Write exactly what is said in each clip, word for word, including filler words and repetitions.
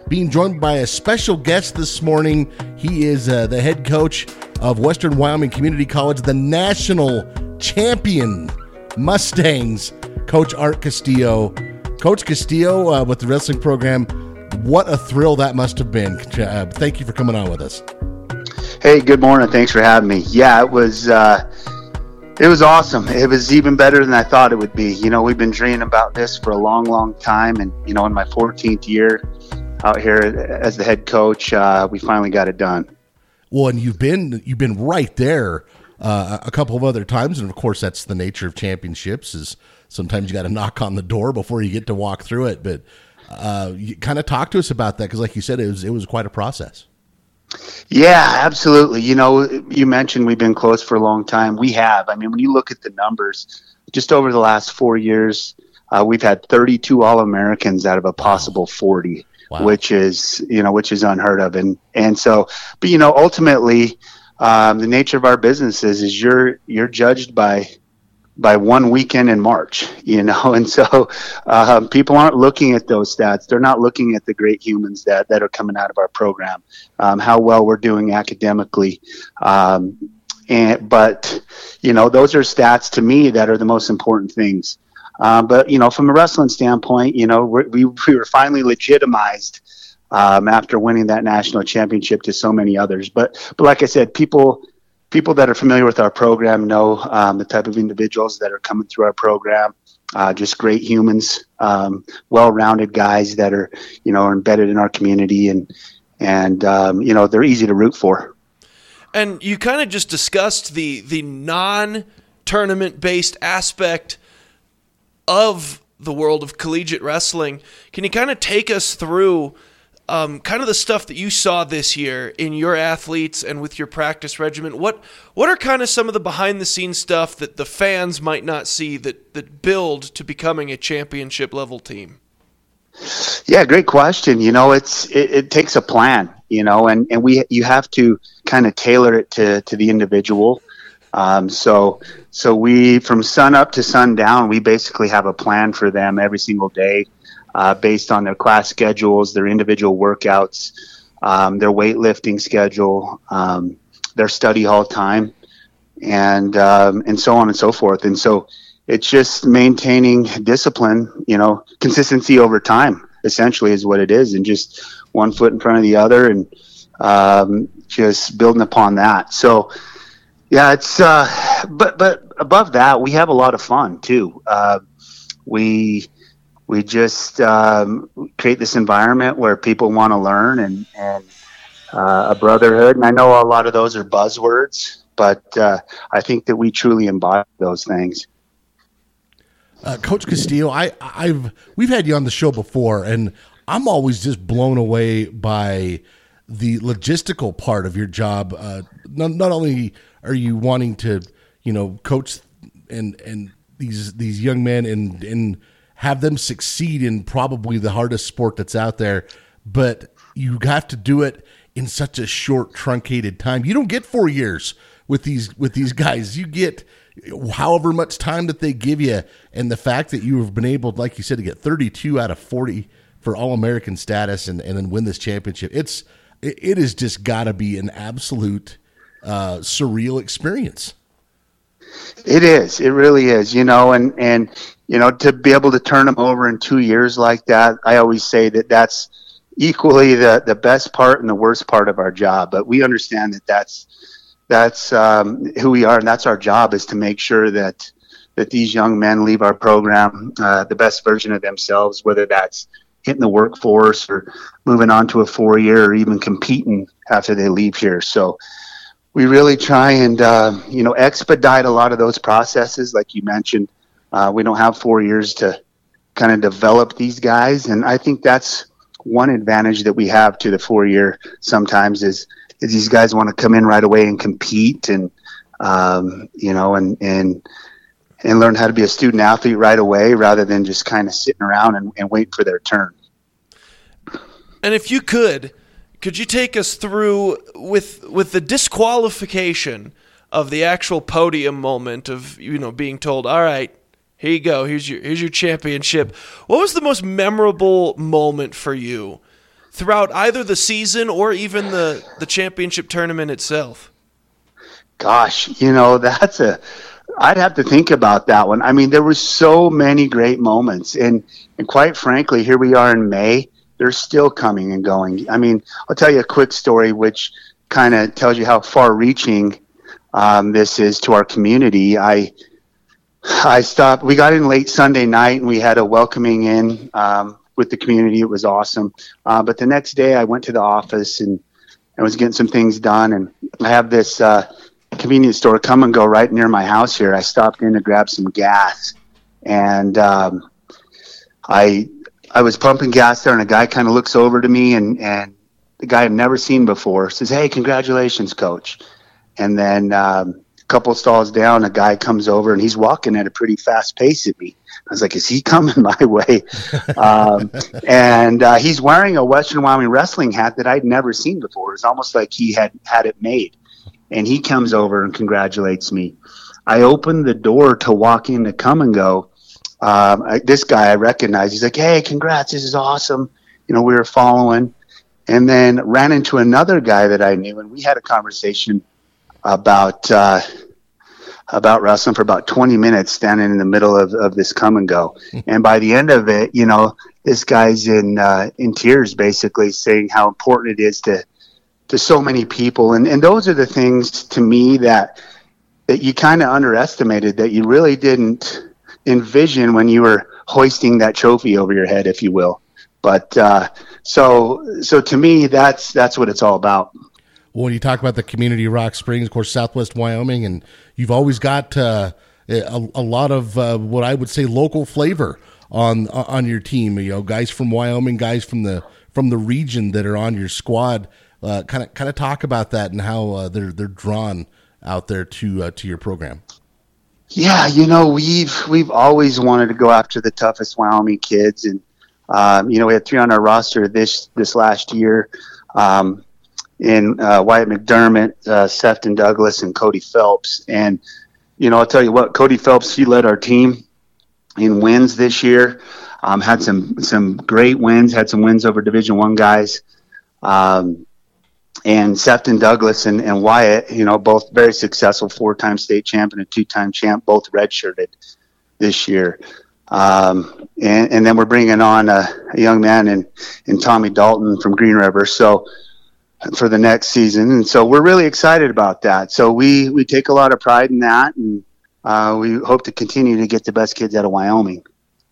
being joined by a special guest this morning. He is uh, the head coach of Western Wyoming Community College, the national champion Mustangs, Coach Art Castillo. Coach Castillo, uh, with the wrestling program, what a thrill that must have been. Uh, thank you for coming on with us. Hey, good morning. Thanks for having me. Yeah, it was uh, it was awesome. It was even better than I thought it would be. You know, we've been dreaming about this for a long, long time. And, you know, in my fourteenth year out here as the head coach, uh, we finally got it done. Well, and you've been you've been right there uh, a couple of other times. And, of course, that's the nature of championships is sometimes you got to knock on the door before you get to walk through it. But uh, you kind of talk to us about that because, like you said, it was it was quite a process. Yeah, absolutely. You know, you mentioned we've been close for a long time. We have. I mean, when you look at the numbers, just over the last four years, uh, we've had thirty-two All-Americans out of a possible forty, wow. which is, you know, which is unheard of. And, and so, but, you know, ultimately, um, the nature of our business is, is you're, you're judged by, by one weekend in March, you know, and so um, people aren't looking at those stats. They're not looking at the great humans that, that are coming out of our program, um, how well we're doing academically. Um, and, but, you know, those are stats to me that are the most important things. Um, but, you know, from a wrestling standpoint, you know, we're, we, we were finally legitimized um, after winning that national championship to so many others. But, but like I said, people, People that are familiar with our program know um, the type of individuals that are coming through our program, uh, just great humans, um, well-rounded guys that are, you know, are embedded in our community and, and um, you know, they're easy to root for. And you kind of just discussed the the non-tournament-based aspect of the world of collegiate wrestling. Can you kind of take us through Um, kind of the stuff that you saw this year in your athletes and with your practice regimen? What what are kind of some of the behind-the-scenes stuff that the fans might not see that, that build to becoming a championship-level team? Yeah, great question. You know, it's it, it takes a plan, you know, and, and we you have to kind of tailor it to, to the individual. Um, so so we, from sun up to sundown, we basically have a plan for them every single day. Uh, based on their class schedules, their individual workouts, um, their weightlifting schedule, um, their study hall time, and um, and so on and so forth. And so it's just maintaining discipline, you know, consistency over time, essentially is what it is, and just one foot in front of the other and um, just building upon that. So, yeah, it's uh, but but above that, we have a lot of fun too. Uh, we We just um, create this environment where people want to learn and, and uh, a brotherhood. And I know a lot of those are buzzwords, but uh, I think that we truly embody those things. Uh, Coach Castillo, I, I've we've had you on the show before, and I'm always just blown away by the logistical part of your job. Uh, not, not only are you wanting to, you know, coach and and these these young men and and have them succeed in probably the hardest sport that's out there, but you have to do it in such a short, truncated time. You don't get four years with these with these guys. You get however much time that they give you, and the fact that you have been able, like you said, to get thirty-two out of forty for All-American status and, and then win this championship, it's it, it has just got to be an absolute uh, surreal experience. It is. It really is, you know, and, and, you know, to be able to turn them over in two years like that, I always say that that's equally the, the best part and the worst part of our job. But we understand that that's, that's um, who we are, and that's our job, is to make sure that, that these young men leave our program uh, the best version of themselves, whether that's hitting the workforce or moving on to a four-year or even competing after they leave here. So we really try and, uh, you know, expedite a lot of those processes. Like you mentioned, uh, we don't have four years to kind of develop these guys. And I think that's one advantage that we have to the four-year sometimes is, is these guys want to come in right away and compete and, um, you know, and, and, and learn how to be a student athlete right away rather than just kind of sitting around and, and wait for their turn. And if you could, could you take us through with with the disqualification of the actual podium moment of, you know, being told, all right, here you go, here's your here's your championship. What was the most memorable moment for you throughout either the season or even the, the championship tournament itself? Gosh, you know, that's a, I'd have to think about that one. I mean, there were so many great moments, and, and quite frankly, here we are in May, they're still coming and going. I mean, I'll tell you a quick story, which kind of tells you how far reaching um, this is to our community. I, I stopped, we got in late Sunday night and we had a welcoming in, um, with the community. It was awesome. Uh, but the next day I went to the office and I was getting some things done, and I have this uh, convenience store Come and Go right near my house here. I stopped in to grab some gas, and um, I I was pumping gas there, and a guy kind of looks over to me, and, and the guy I've never seen before says, "Hey, congratulations, Coach." And then um, a couple stalls down, a guy comes over, and he's walking at a pretty fast pace at me. I was like, is he coming my way? um, and uh, he's wearing a Western Wyoming wrestling hat that I'd never seen before. It's almost like he had had it made. And he comes over and congratulates me. I opened the door to walk in to Come and Go. Um, I, this guy I recognize. He's like, "Hey, congrats. This is awesome." You know, we were following. And then ran into another guy that I knew, and we had a conversation about uh, – about wrestling for about twenty minutes, standing in the middle of, of this Come and Go. And by the end of it, you know, this guy's in, uh, in tears, basically saying how important it is to, to so many people. And, and those are the things to me that, that you kind of underestimated, that you really didn't envision when you were hoisting that trophy over your head, if you will. But, uh, so, so to me, that's, that's what it's all about. Well, when you talk about the community of Rock Springs, of course, Southwest Wyoming, and you've always got uh, a, a lot of uh, what I would say local flavor on on your team. You know, guys from Wyoming, guys from the from the region that are on your squad. Kind of kind of talk about that and how uh, they're they're drawn out there to uh, to your program. Yeah, you know, we've we've always wanted to go after the toughest Wyoming kids, and um, you know, we had three on our roster this this last year. Um, in uh, Wyatt McDermott, uh, Sefton Douglas, and Cody Phelps. And, you know, I'll tell you what, Cody Phelps, he led our team in wins this year, um, had some some great wins, had some wins over Division One guys. Um, and Sefton Douglas and, and Wyatt, you know, both very successful, four-time state champion and two-time champ, both redshirted this year. Um, and, and then we're bringing on a, a young man in, in Tommy Dalton from Green River. So, for the next season. And so we're really excited about that. So we, we take a lot of pride in that, and uh, we hope to continue to get the best kids out of Wyoming.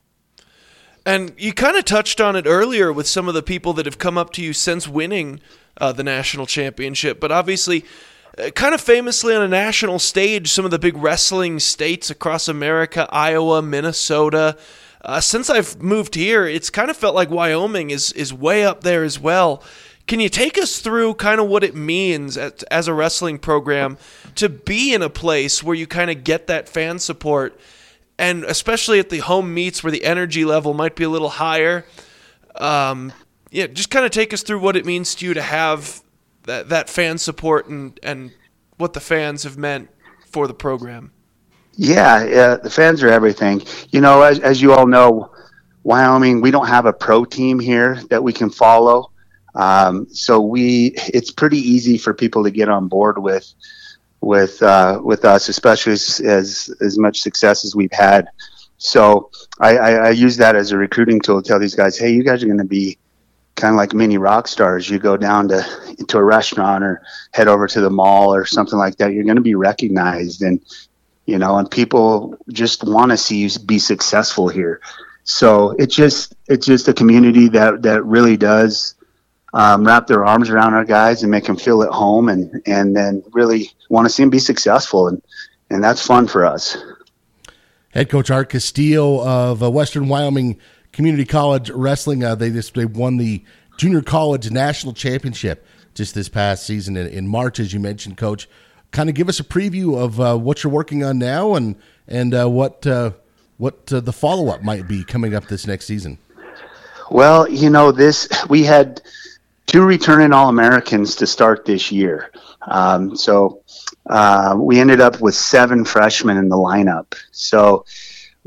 And you kind of touched on it earlier with some of the people that have come up to you since winning uh, the national championship, but obviously uh, kind of famously on a national stage, some of the big wrestling states across America, Iowa, Minnesota. Uh, since I've moved here, it's kind of felt like Wyoming is, is way up there as well. Can you take us through kind of what it means as, as a wrestling program to be in a place where you kind of get that fan support, and especially at the home meets where the energy level might be a little higher? Um, yeah, just kind of take us through what it means to you to have that, that fan support and, and what the fans have meant for the program. Yeah, yeah, the fans are everything. You know, as, as you all know, Wyoming, we don't have a pro team here that we can follow. Um, so we, it's pretty easy for people to get on board with, with, uh, with us, especially as, as, as much success as we've had. So I, I, I use that as a recruiting tool to tell these guys, hey, you guys are going to be kind of like mini rock stars. You go down to, to a restaurant or head over to the mall or something like that. You're going to be recognized, and, you know, and people just want to see you be successful here. So it's just, it's just a community that, that really does, Um, wrap their arms around our guys and make them feel at home, and, and then really want to see them be successful. And, and that's fun for us. Head coach Art Castillo of uh, Western Wyoming Community College Wrestling. Uh, they just, they won the junior college national championship just this past season in, in March, as you mentioned, Coach. Kind of give us a preview of uh, what you're working on now, and, and uh, what, uh, what uh, the follow-up might be coming up this next season. Well, you know, this, we had two returning All-Americans to start this year. Um, so uh, we ended up with seven freshmen in the lineup. So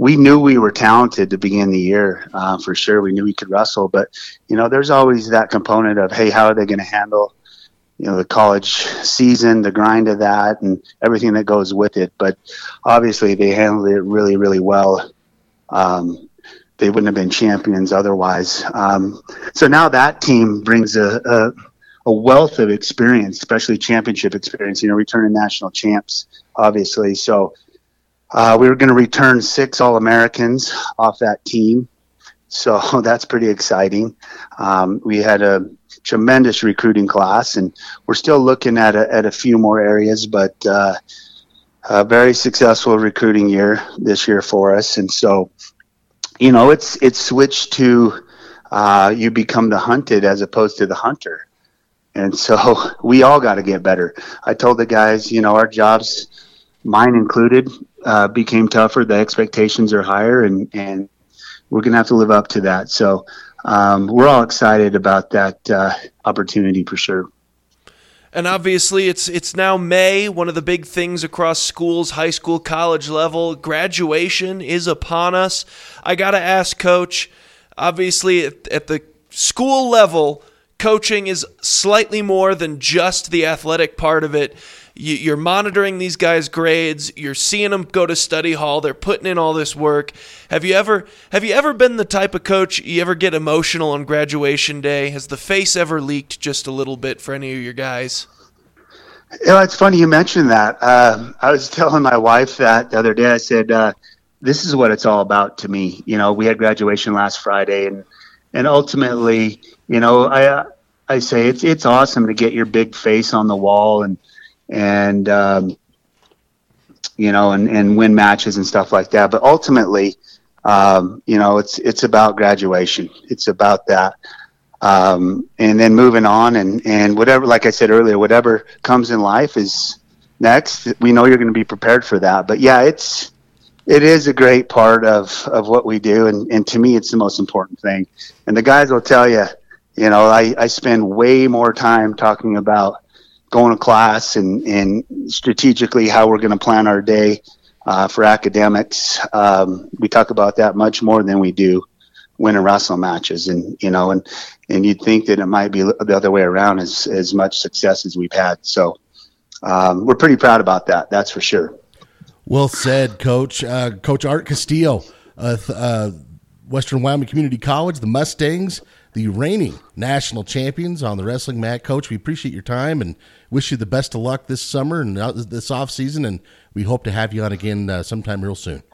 we knew we were talented to begin the year, uh, for sure. We knew we could wrestle, but you know, there's always that component of, hey, how are they going to handle, you know, the college season, the grind of that, and everything that goes with it. But obviously, they handled it really, really well. Um, they wouldn't have been champions otherwise. Um, so now that team brings a, a, a wealth of experience, especially championship experience. You know, returning national champs, obviously. So. Uh, we were going to return six All-Americans off that team, so that's pretty exciting. Um, we had a tremendous recruiting class, and we're still looking at a, at a few more areas, but uh, a very successful recruiting year this year for us. And so, you know, it's it's switched to uh, you become the hunted as opposed to the hunter. And so we all got to get better. I told the guys, you know, our jobs, mine included, uh, became tougher. The expectations are higher, and, and we're going to have to live up to that. So um, we're all excited about that uh, opportunity for sure. And obviously, it's it's now May. One of the big things across schools, high school, college level, graduation is upon us. I got to ask, Coach, obviously at, at the school level, coaching is slightly more than just the athletic part of it. You're monitoring these guys' grades. You're seeing them go to study hall. They're putting in all this work. Have you ever have you ever been the type of coach you ever get emotional on graduation day? Has the face ever leaked just a little bit for any of your guys? You know, it's funny you mentioned that. Uh, I was telling my wife that the other day. I said, uh, "This is what it's all about to me." You know, we had graduation last Friday, and and ultimately, you know, I I say it's it's awesome to get your big face on the wall and. and, um, you know, and, and win matches and stuff like that. But ultimately, um, you know, it's, it's about graduation. It's about that. Um, and then moving on and, and whatever, like I said earlier, whatever comes in life is next. We know you're going to be prepared for that. But yeah, it's, it is a great part of, of what we do. And, and to me, it's the most important thing. And the guys will tell you, you know, I, I spend way more time talking about going to class and, and strategically how we're going to plan our day uh, for academics. Um, we talk about that much more than we do win and wrestle matches. And, you know, and, and you'd think that it might be the other way around, as, as much success as we've had. So um, we're pretty proud about that. That's for sure. Well said, Coach. Uh, Coach Art Castillo, uh, uh, Western Wyoming Community College, the Mustangs, the reigning national champions on the wrestling mat. Coach, we appreciate your time and wish you the best of luck this summer and this off season, and we hope to have you on again uh, sometime real soon.